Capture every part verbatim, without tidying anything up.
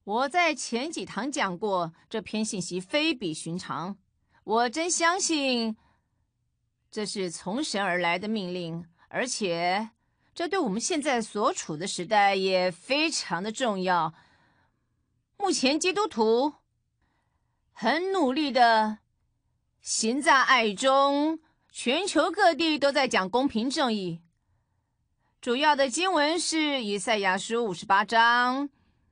我在前几堂讲过，这篇信息非比寻常。我真相信这是从神而来的命令，而且这对我们现在所处的时代也非常的重要。目前基督徒很努力的行在爱中，全球各地都在讲公平正义。主要的经文是以赛亚书五十八章，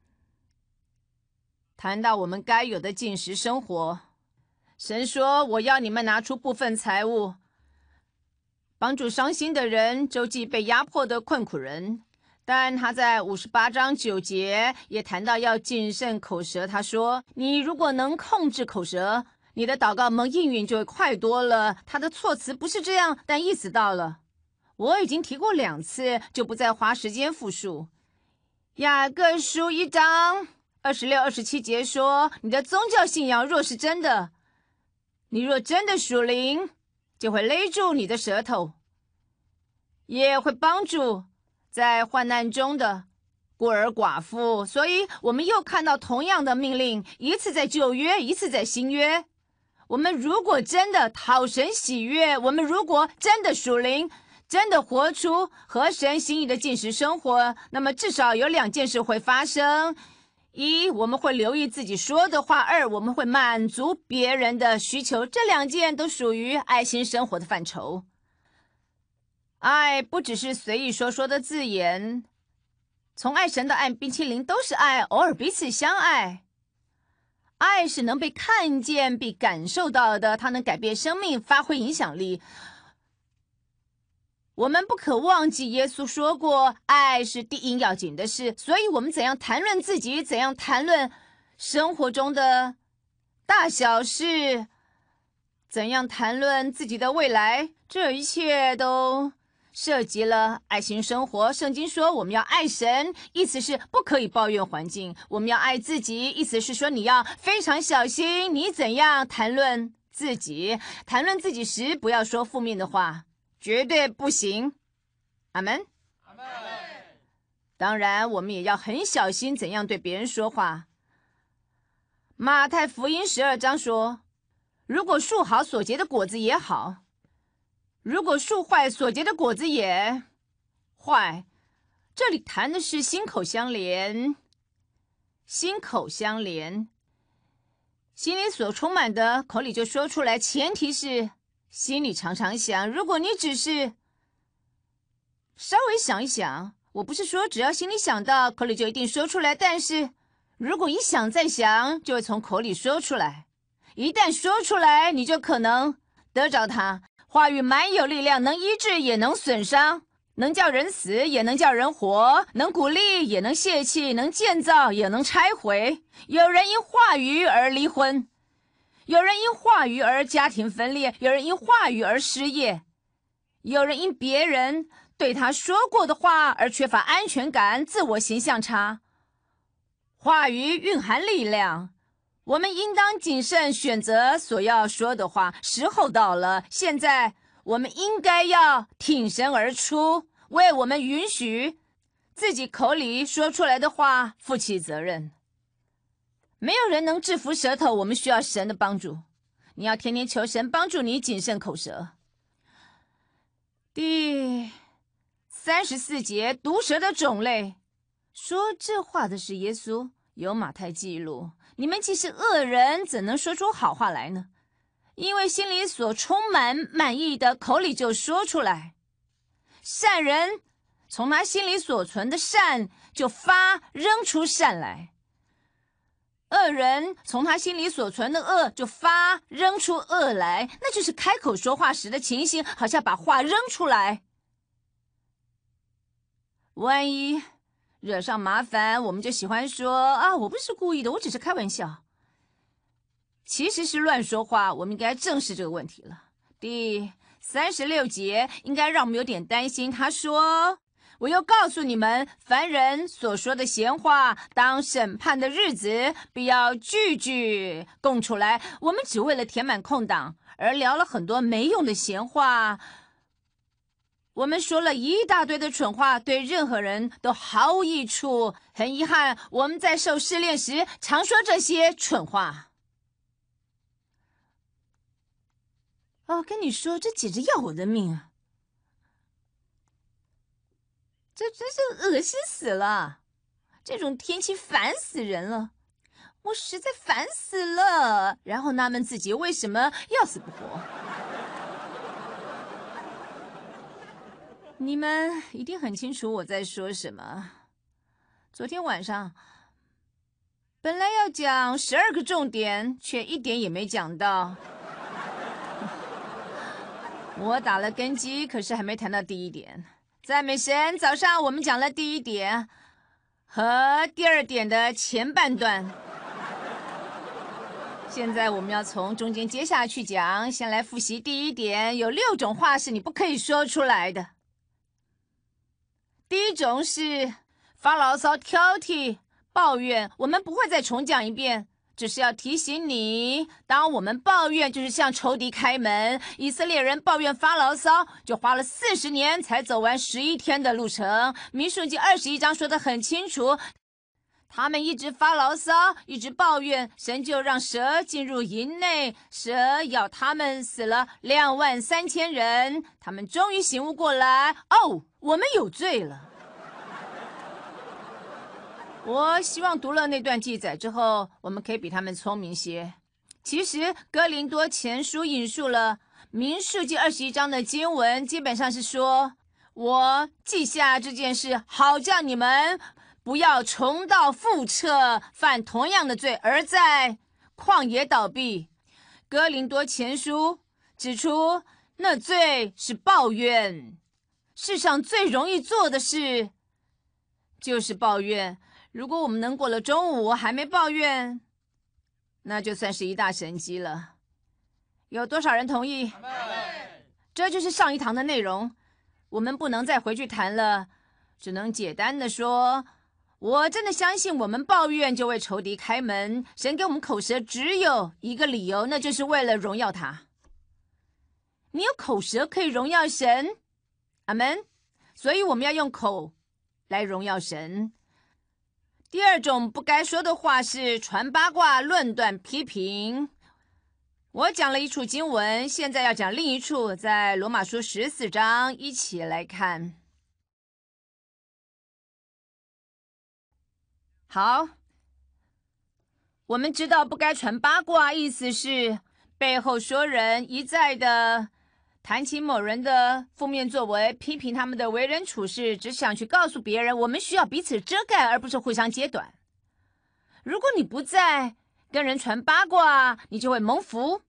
谈到我们该有的进食生活。神说，我要你们拿出部分财物，帮助伤心的人，周济被压迫的困苦人。但他在五十八章九节也谈到要谨慎口舌。他说，你如果能控制口舌，你的祷告蒙应允就会快多了。他的措辞不是这样，但意思到了。我已经提过两次，就不再花时间复述。雅各书一章二十六、二十七节说，你的宗教信仰若是真的，你若真的属灵，就会勒住你的舌头，也会帮助在患难中的孤儿寡妇。所以我们又看到同样的命令，一次在旧约，一次在新约。我们如果真的讨神喜悦，我们如果真的属灵，真的活出合神心意的进食生活，那么至少有两件事会发生：一，我们会留意自己说的话；二，我们会满足别人的需求。这两件都属于爱心生活的范畴。爱不只是随意说说的字眼，从爱神到爱冰淇淋都是爱，偶尔彼此相爱。爱是能被看见、被感受到的，它能改变生命，发挥影响力。我们不可忘记耶稣说过，爱是第一要紧的事。所以我们怎样谈论自己，怎样谈论生活中的大小事，怎样谈论自己的未来，这一切都涉及了爱心生活。圣经说我们要爱神，意思是不可以抱怨环境；我们要爱自己，意思是说你要非常小心你怎样谈论自己。谈论自己时不要说负面的话，绝对不行。阿们。阿们。当然我们也要很小心怎样对别人说话。马太福音十二章说，如果树好，所结的果子也好；如果树坏，所结的果子也坏。这里谈的是心口相连，心口相连，心里所充满的，口里就说出来，前提是心里常常想。如果你只是稍微想一想，我不是说只要心里想到，口里就一定说出来，但是如果一想再想，就会从口里说出来。一旦说出来，你就可能得着它。话语蛮有力量，能医治也能损伤，能叫人死也能叫人活，能鼓励也能泄气，能建造也能拆毁。有人因话语而离婚，有人因话语而家庭分裂，有人因话语而失业，有人因别人对他说过的话而缺乏安全感，自我形象差。话语蕴含力量，我们应当谨慎选择所要说的话。时候到了，现在我们应该要挺身而出，为我们允许自己口里说出来的话负起责任。没有人能制服舌头，我们需要神的帮助。你要天天求神帮助你谨慎口舌。第三十四节，毒蛇的种类。说这话的是耶稣，有马太记录。你们既是恶人，怎能说出好话来呢？因为心里所充满满意的，口里就说出来。善人从他心里所存的善就发扔出善来，恶人从他心里所存的恶就发扔出恶来。那就是开口说话时的情形，好像把话扔出来，万一惹上麻烦，我们就喜欢说啊，我不是故意的，我只是开玩笑。其实是乱说话，我们应该正视这个问题了。第三十六节应该让我们有点担心。他说，我又告诉你们，凡人所说的闲话，当审判的日子必要句句供出来。我们只为了填满空档而聊了很多没用的闲话， 我们说了一大堆的蠢话，对任何人都毫无益处。很遗憾，我们在受试炼时常说这些蠢话。哦，跟你说，这简直要我的命啊！这真是恶心死了，这种天气烦死人了，我实在烦死了。然后纳闷自己为什么要死不活。你们一定很清楚我在说什么。昨天晚上本来要讲十二个重点，却一点也没讲到。我打了根基，可是还没谈到第一点。赞美神，早上我们讲了第一点和第二点的前半段，现在我们要从中间接下去讲。先来复习第一点，有六种话是你不可以说出来的。第一种是发牢骚、挑剔、抱怨，我们不会再重讲一遍，只是要提醒你，当我们抱怨，就是向仇敌开门。以色列人抱怨发牢骚，就花了四十年才走完十一天的路程。民数记二十一章说得很清楚，他们一直发牢骚，一直抱怨，神就让蛇进入营内，蛇咬他们，死了两万三千人。他们终于醒悟过来，哦，我们有罪了。我希望读了那段记载之后，我们可以比他们聪明些。其实哥林多前书引述了民数记二十一章的经文，基本上是说，我记下这件事，好叫你们不要重蹈覆辙，犯同样的罪，而在旷野倒闭。哥林多前书指出，那罪是抱怨，世上最容易做的事就是抱怨。如果我们能过了中午还没抱怨，那就算是一大神迹了。有多少人同意？这就是上一堂的内容，我们不能再回去谈了，只能简单的说，我真的相信我们抱怨就为仇敌开门。神给我们口舌只有一个理由，那就是为了荣耀他。你有口舌可以荣耀神，阿们。所以我们要用口来荣耀神。第二种不该说的话是传八卦、论断、批评。我讲了一处经文，现在要讲另一处，在罗马书十四章，一起来看。好，我们知道不该传八卦，意思是背后说人，一再的谈起某人的负面作为，批评他们的为人处事，只想去告诉别人，我们需要彼此遮盖，而不是互相揭短。如果你不再跟人传八卦，你就会蒙福。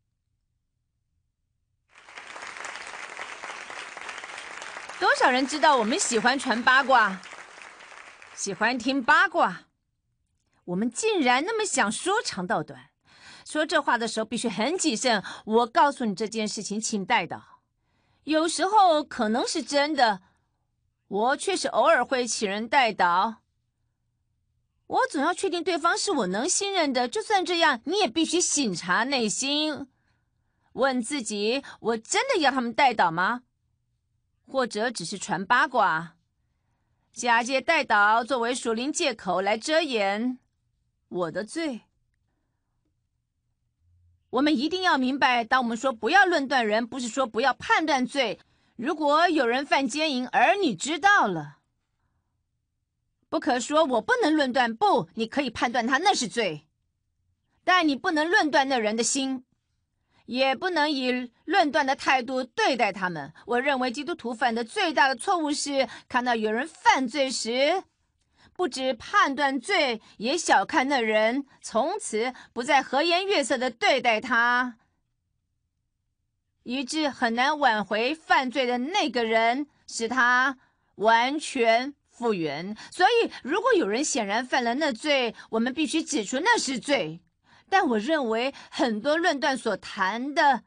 多少人知道我们喜欢传八卦，喜欢听八卦？我们竟然那么想说长道短，说这话的时候必须很谨慎。我告诉你这件事情，请带到。有时候可能是真的，我确实偶尔会请人带导。我总要确定对方是我能信任的，就算这样，你也必须省察内心，问自己：我真的要他们带导吗？或者只是传八卦，假借带导作为属灵借口来遮掩我的罪？我们一定要明白，当我们说不要论断人，不是说不要判断罪。如果有人犯奸淫，而你知道了，不可说我不能论断，不，你可以判断他那是罪，但你不能论断那人的心，也不能以论断的态度对待他们。我认为基督徒犯的最大的错误是，看到有人犯罪时，不只判断罪，也小看那人，从此不再和颜悦色地对待他，以致很难挽回犯罪的那个人，使他完全复原。所以，如果有人显然犯了那罪，我们必须指出那是罪。但我认为很多论断所谈的，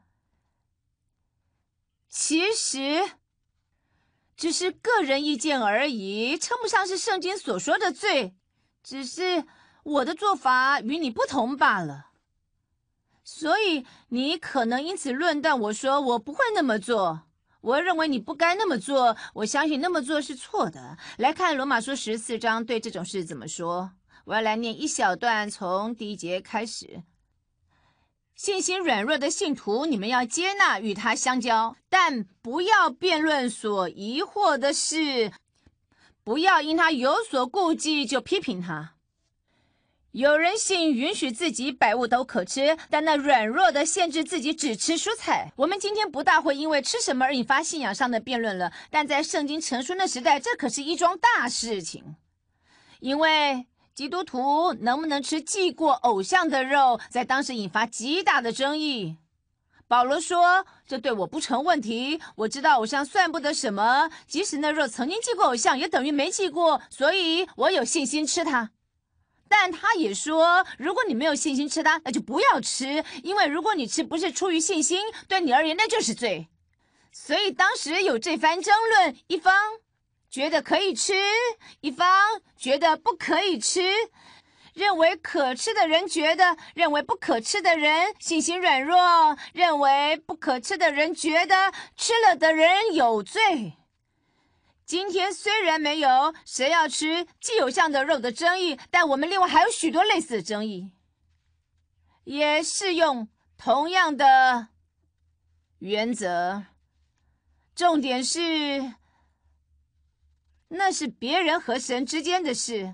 其实只是个人意见而已，称不上是圣经所说的罪，只是我的做法与你不同罢了。所以你可能因此论断我说我不会那么做， 我认为你不该那么做，我相信那么做是错的。来看罗马书十四章对这种事怎么说。我要来念一小段，从第一节开始。信心软弱的信徒，你们要接纳与他相交，但不要辩论所疑惑的事，不要因他有所顾忌就批评他。有人性允许自己百物都可吃，但那软弱的限制自己只吃蔬菜。我们今天不大会因为吃什么而引发信仰上的辩论了，但在圣经成书的时代，这可是一桩大事情。因为基督徒能不能吃祭过偶像的肉，在当时引发极大的争议。保罗说，这对我不成问题，我知道偶像算不得什么，即使那肉曾经祭过偶像，也等于没祭过，所以我有信心吃它。但他也说，如果你没有信心吃它，那就不要吃，因为如果你吃不是出于信心，对你而言那就是罪。所以当时有这番争论，一方觉得可以吃，一方觉得不可以吃。认为可吃的人觉得，认为不可吃的人信心软弱，认为不可吃的人觉得吃了的人有罪。今天虽然没有谁要吃祭偶像的肉的争议，但我们另外还有许多类似的争议，也适用同样的原则。重点是，那是别人和神之间的事，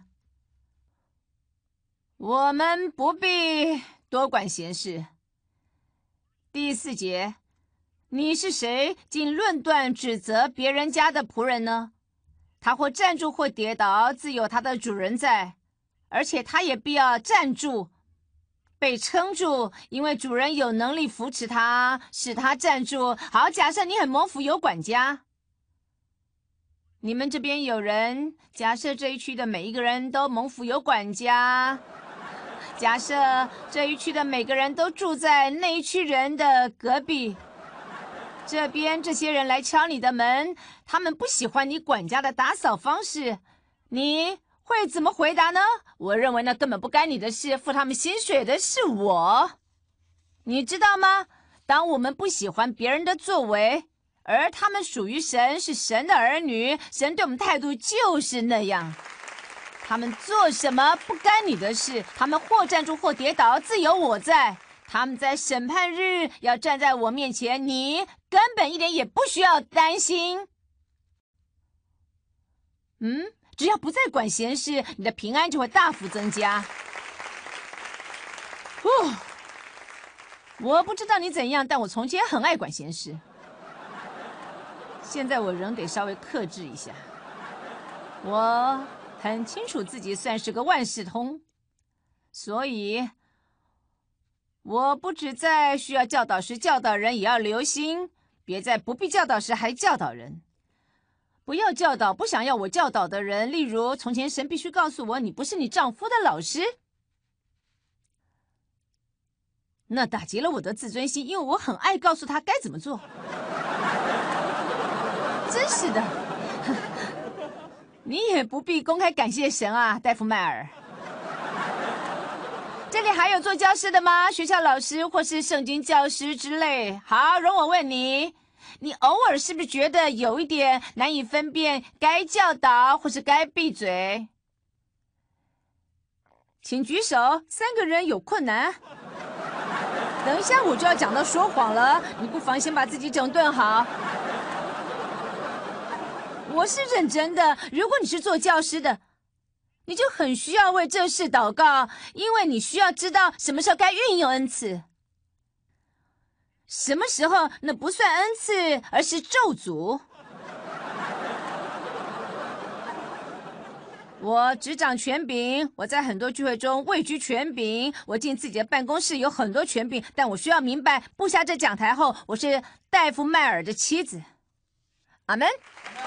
我们不必多管闲事。第四节，你是谁，竟论断指责别人家的仆人呢？他或站住或跌倒，自有他的主人在，而且他也必要站住，被撑住，因为主人有能力扶持他，使他站住。好，假设你很蒙福有管家，你们这边有人，假设这一区的每一个人都蒙福有管家，假设这一区的每个人都住在那一区人的隔壁，这边这些人来敲你的门，他们不喜欢你管家的打扫方式，你会怎么回答呢？我认为那根本不该你的事，付他们薪水的是我。你知道吗？当我们不喜欢别人的作为，而他们属于神，是神的儿女，神对我们态度就是那样。他们做什么不干你的事，他们或站住或跌倒，自有我在。他们在审判日要站在我面前，你根本一点也不需要担心。嗯，只要不再管闲事，你的平安就会大幅增加。哦，我不知道你怎样，但我从前很爱管闲事。现在我仍得稍微克制一下。我很清楚自己算是个万事通，所以我不只在需要教导时教导人，也要留心，别在不必教导时还教导人。不要教导不想要我教导的人，例如从前神必须告诉我你不是你丈夫的老师，那打击了我的自尊心，因为我很爱告诉他该怎么做。真是的，你也不必公开感谢神啊，戴夫迈尔。这里还有做教师的吗？学校老师或是圣经教师之类。好，容我问你，你偶尔是不是觉得有一点难以分辨该教导或是该闭嘴？请举手，三个人有困难。等一下我就要讲到说谎了，你不妨先把自己整顿好。我是认真的，如果你是做教师的，你就很需要为这事祷告，因为你需要知道什么时候该运用恩赐，什么时候那不算恩赐，而是咒诅。我执掌权柄，我在很多聚会中位居权柄，我进自己的办公室有很多权柄，但我需要明白，布下这讲台后，我是戴夫迈尔的妻子。阿门。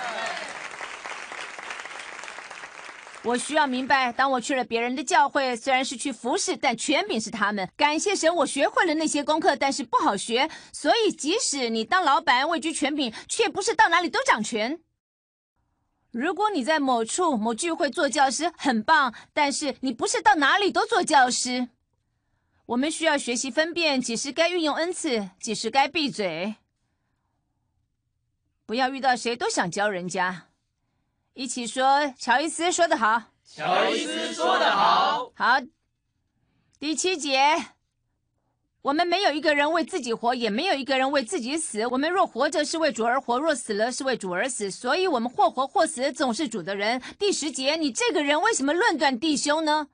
我需要明白，当我去了别人的教会，虽然是去服侍，但权柄是他们。感谢神，我学会了那些功课，但是不好学。所以，即使你当老板位居权柄，却不是到哪里都掌权。如果你在某处某聚会做教师，很棒，但是你不是到哪里都做教师。我们需要学习分辨，几时该运用恩赐，几时该闭嘴。 不要遇到谁都想教人家。一起说，乔伊斯说得好。 乔伊斯说得好。 好，第七节，我们没有一个人为自己活，也没有一个人为自己死。我们若活着是为主而活，若死了是为主而死。所以我们或活或死，总是主的人。第十节，你这个人为什么论断弟兄呢？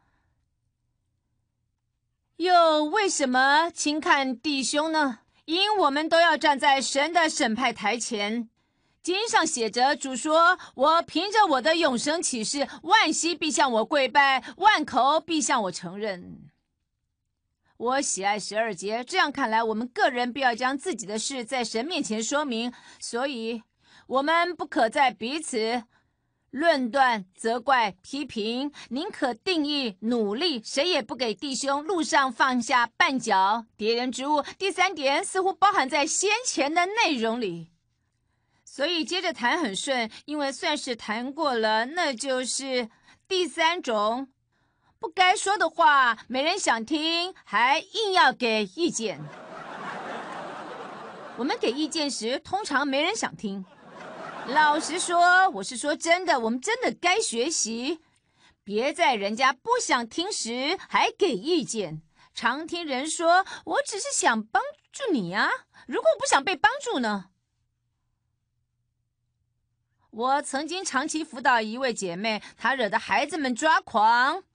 又为什么轻看弟兄呢？因我们都要站在神的审判台前。经上写着，主说，我凭着我的永生启示，万膝必向我跪拜，万口必向我承认。我喜爱十二节，这样看来，我们个人必要将自己的事在神面前说明，所以我们不可在彼此论断、责怪、批评，宁可定义、努力，谁也不给弟兄路上放下绊脚、跌人之物。第三点似乎包含在先前的内容里，所以接着谈很顺，因为算是谈过了，那就是第三种不该说的话，没人想听，还硬要给意见。我们给意见时，通常没人想听。老实说，我是说真的，我们真的该学习，别在人家不想听时还给意见。常听人说，我只是想帮助你啊，如果不想被帮助呢？我曾经长期辅导一位姐妹，她惹得孩子们抓狂。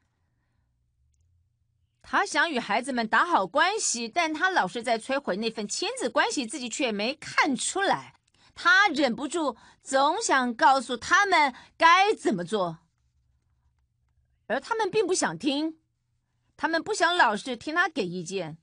她想与孩子们打好关系，但她老是在摧毁那份亲子关系，自己却没看出来。她忍不住总想告诉他们该怎么做，而他们并不想听，他们不想老是听她给意见。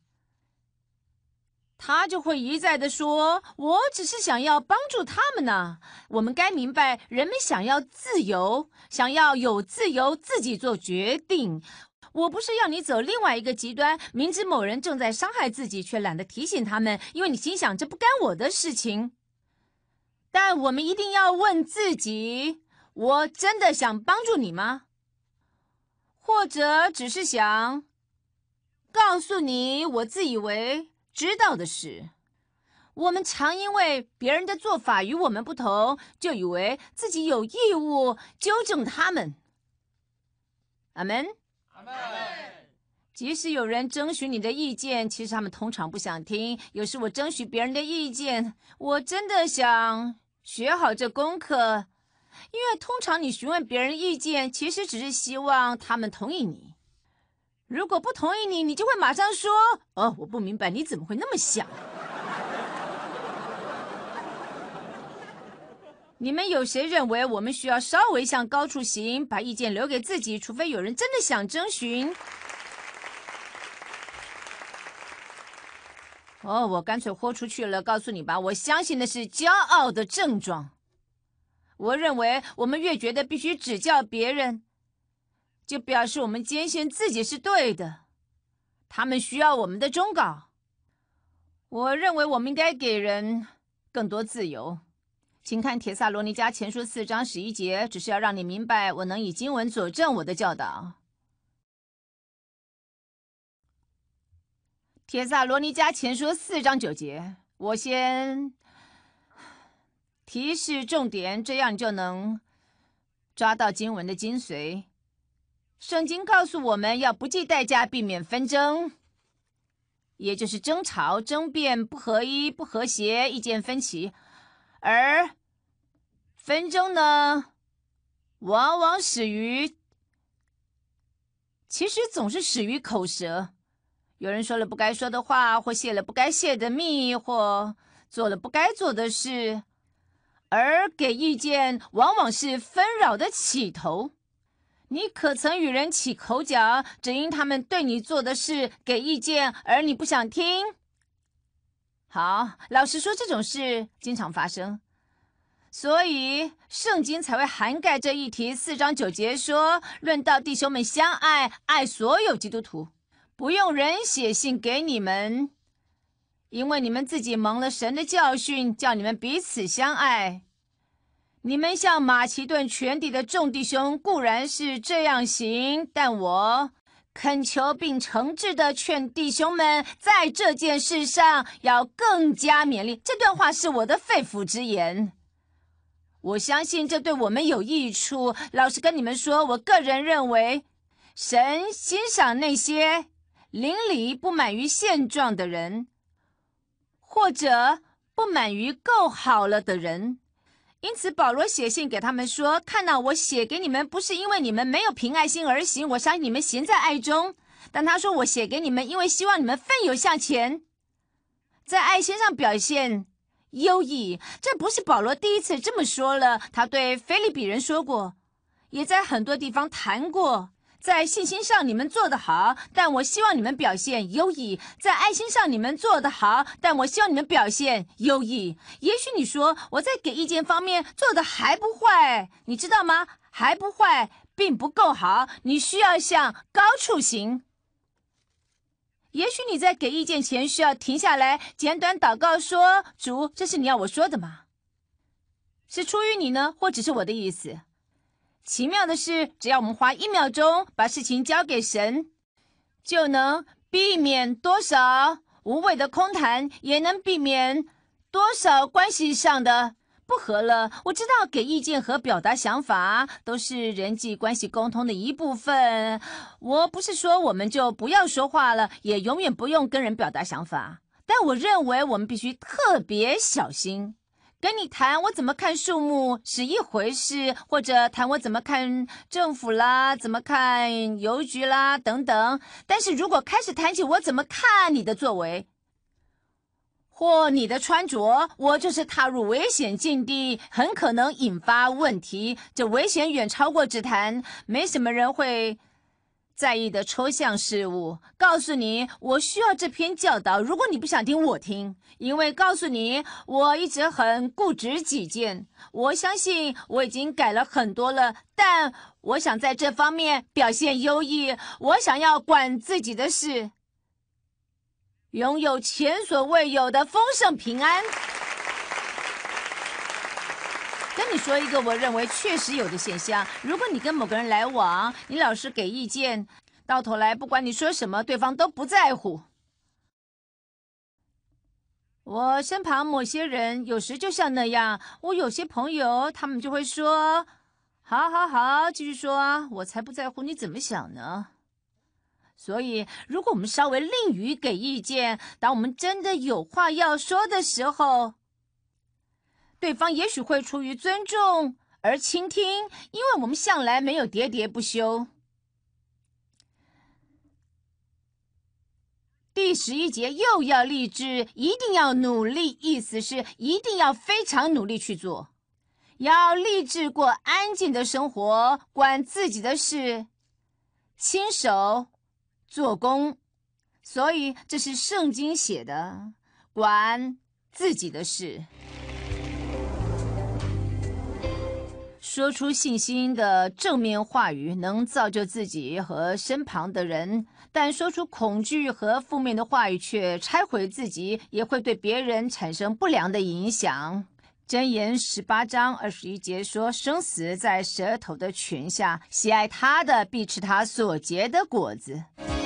他就会一再的说，我只是想要帮助他们呢。我们该明白，人们想要自由，想要有自由自己做决定。我不是要你走另外一个极端，明知某人正在伤害自己，却懒得提醒他们，因为你心想这不干我的事情。但我们一定要问自己，我真的想帮助你吗？或者只是想告诉你我自以为知道的事。我们常因为别人的做法与我们不同，就以为自己有义务纠正他们。阿们。 阿们。 即使有人征询你的意见，其实他们通常不想听。有时我征询别人的意见，我真的想学好这功课，因为通常你询问别人意见，其实只是希望他们同意你。如果不同意你，你就会马上说，哦，我不明白你怎么会那么想。你们有谁认为我们需要稍微向高处行，把意见留给自己，除非有人真的想征询？哦，我干脆豁出去了，告诉你吧，我相信的是骄傲的症状。我认为我们越觉得必须指教别人，就表示我们坚信自己是对的，他们需要我们的忠告。我认为我们应该给人更多自由。请看帖撒罗尼迦前书四章十一节，只是要让你明白，我能以经文佐证我的教导。帖撒罗尼迦前书四章九节，我先提示重点，这样你就能抓到经文的精髓。圣经告诉我们要不计代价避免纷争，也就是争吵、争辩、不合一、不和谐、意见分歧。而纷争呢，往往始于，其实总是始于口舌。有人说了不该说的话，或泄了不该泄的密，或做了不该做的事，而给意见往往是纷扰的起头。你可曾与人起口角，只因他们对你做的事给意见，而你不想听？好，老实说，这种事经常发生，所以圣经才会涵盖这一题。四章九节说，论到弟兄们相爱，爱所有基督徒，不用人写信给你们，因为你们自己蒙了神的教训，叫你们彼此相爱。你们像马其顿全地的众弟兄固然是这样行，但我恳求并诚挚地劝弟兄们在这件事上要更加勉励。这段话是我的肺腑之言，我相信这对我们有益处。老实跟你们说，我个人认为，神欣赏那些邻里不满于现状的人，或者不满于够好了的人。因此保罗写信给他们说，看到我写给你们，不是因为你们没有凭爱心而行，我相信你们行在爱中。但他说我写给你们，因为希望你们奋勇向前，在爱心上表现优异。这不是保罗第一次这么说了，他对腓立比人说过，也在很多地方谈过。在信心上你们做得好，但我希望你们表现优异；在爱心上你们做得好，但我希望你们表现优异。也许你说我在给意见方面做得还不坏，你知道吗？还不坏并不够好，你需要向高处行。也许你在给意见前需要停下来，简短祷告说，主，这是你要我说的吗？是出于你呢，或只是我的意思？奇妙的是，只要我们花一秒钟把事情交给神，就能避免多少无谓的空谈，也能避免多少关系上的不和了。我知道给意见和表达想法都是人际关系沟通的一部分，我不是说我们就不要说话了，也永远不用跟人表达想法，但我认为我们必须特别小心。跟你谈我怎么看树木是一回事，或者谈我怎么看政府啦，怎么看邮局啦等等。但是如果开始谈起我怎么看你的作为或你的穿着，我就是踏入危险境地，很可能引发问题。这危险远超过只谈没什么人会在意的抽象事物。告诉你，我需要这篇教导，如果你不想听我听，因为告诉你，我一直很固执己见。我相信我已经改了很多了，但我想在这方面表现优异。我想要管自己的事，拥有前所未有的丰盛平安。跟你说一个我认为确实有的现象，如果你跟某个人来往，你老是给意见，到头来不管你说什么，对方都不在乎。我身旁某些人有时就像那样，我有些朋友他们就会说，好好好，继续说啊，我才不在乎你怎么想呢。所以如果我们稍微吝于给意见，当我们真的有话要说的时候，对方也许会出于尊重而倾听，因为我们向来没有喋喋不休。第十一节又要立志，一定要努力，意思是一定要非常努力去做，要立志过安静的生活，管自己的事，亲手做工。所以这是圣经写的，管自己的事。说出信心的正面话语能造就自己和身旁的人，但说出恐惧和负面的话语却拆毁自己，也会对别人产生不良的影响。箴言十八章二十一节说，生死在舌头的泉下，喜爱他的必吃他所结的果子。